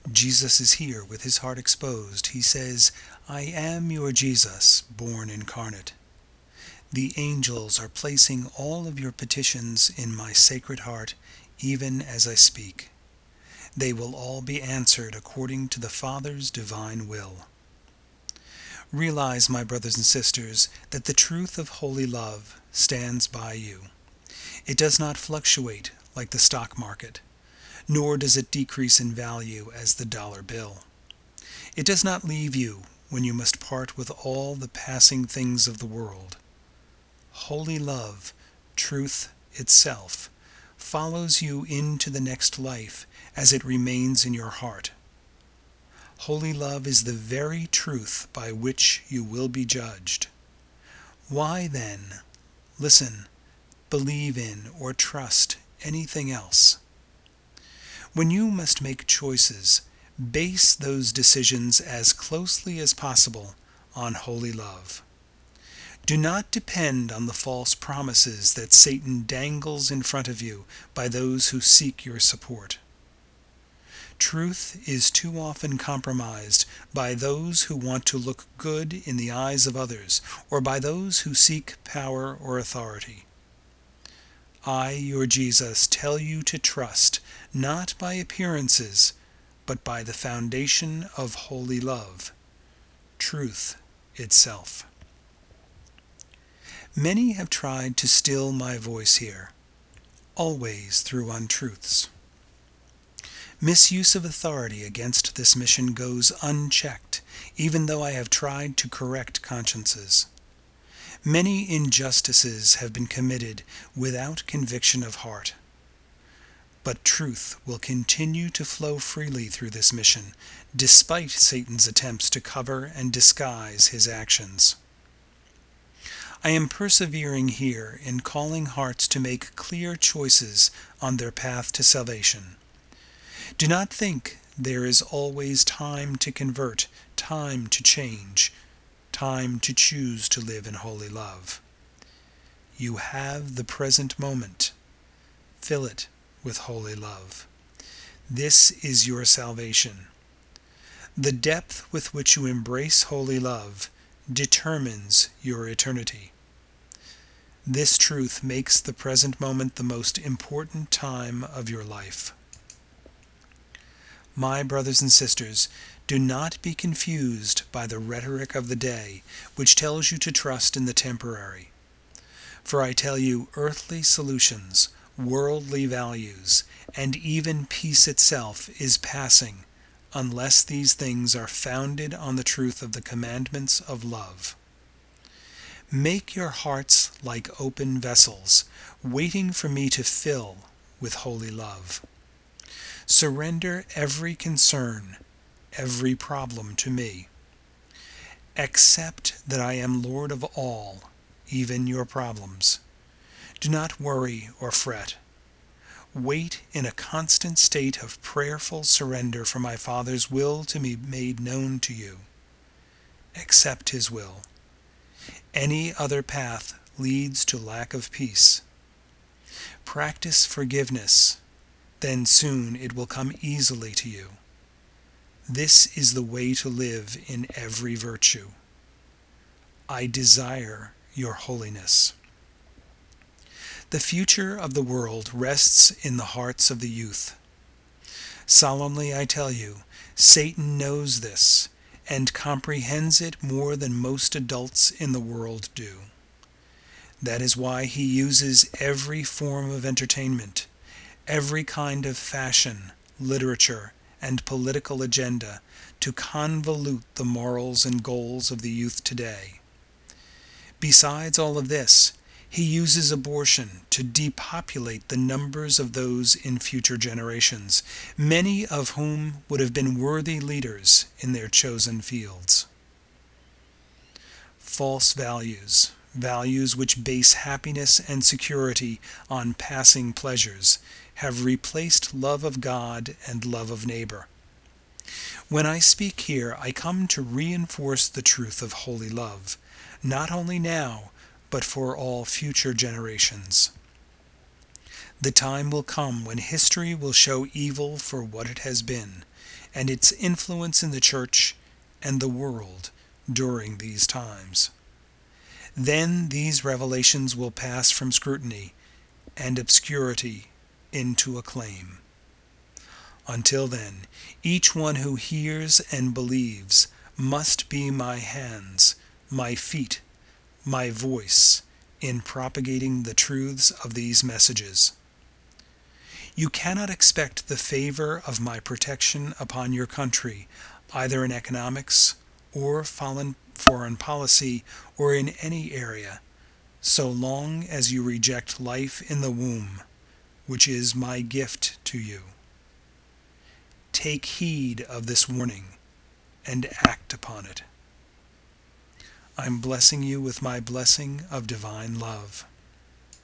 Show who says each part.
Speaker 1: Jesus is here with his heart exposed. He says, I am your Jesus, born incarnate. The angels are placing all of your petitions in my sacred heart, even as I speak. They will all be answered according to the Father's divine will. Realize, my brothers and sisters, that the truth of holy love stands by you. It does not fluctuate like the stock market, nor does it decrease in value as the dollar bill. It does not leave you when you must part with all the passing things of the world. Holy love, truth itself, follows you into the next life as it remains in your heart. Holy love is the very truth by which you will be judged. Why then, listen, believe in, or trust anything else? When you must make choices, base those decisions as closely as possible on holy love. Do not depend on the false promises that Satan dangles in front of you by those who seek your support. Truth is too often compromised by those who want to look good in the eyes of others, or by those who seek power or authority. I, your Jesus, tell you to trust, not by appearances, but by the foundation of holy love, truth itself. Many have tried to still my voice here, always through untruths. Misuse of authority against this mission goes unchecked, even though I have tried to correct consciences. Many injustices have been committed without conviction of heart. But truth will continue to flow freely through this mission, despite Satan's attempts to cover and disguise his actions. I am persevering here in calling hearts to make clear choices on their path to salvation. Do not think there is always time to convert, time to change, time to choose to live in holy love. You have the present moment. Fill it with holy love. This is your salvation. The depth with which you embrace holy love determines your eternity. This truth makes the present moment the most important time of your life. My brothers and sisters, do not be confused by the rhetoric of the day, which tells you to trust in the temporary. For I tell you, earthly solutions, worldly values, and even peace itself is passing, unless these things are founded on the truth of the commandments of love. Make your hearts like open vessels, waiting for me to fill with holy love. Surrender every concern, every problem to me. Accept that I am Lord of all, even your problems. Do not worry or fret. Wait in a constant state of prayerful surrender for my Father's will to be made known to you. Accept his will. Any other path leads to lack of peace. Practice forgiveness, then soon it will come easily to you. This is the way to live in every virtue. I desire your holiness. The future of the world rests in the hearts of the youth. Solemnly I tell you, Satan knows this and comprehends it more than most adults in the world do. That is why he uses every form of entertainment, every kind of fashion, literature, and political agenda to convolute the morals and goals of the youth today. Besides all of this, he uses abortion to depopulate the numbers of those in future generations, many of whom would have been worthy leaders in their chosen fields. False values, values which base happiness and security on passing pleasures, have replaced love of God and love of neighbor. When I speak here, I come to reinforce the truth of holy love, not only now, but for all future generations. The time will come when history will show evil for what it has been, and its influence in the church and the world during these times. Then these revelations will pass from scrutiny and obscurity into acclaim. Until then, each one who hears and believes must be my hands, my feet, my voice in propagating the truths of these messages. You cannot expect the favor of my protection upon your country, either in economics or foreign policy or in any area, so long as you reject life in the womb, which is my gift to you. Take heed of this warning and act upon it. I'm blessing you with my blessing of divine love.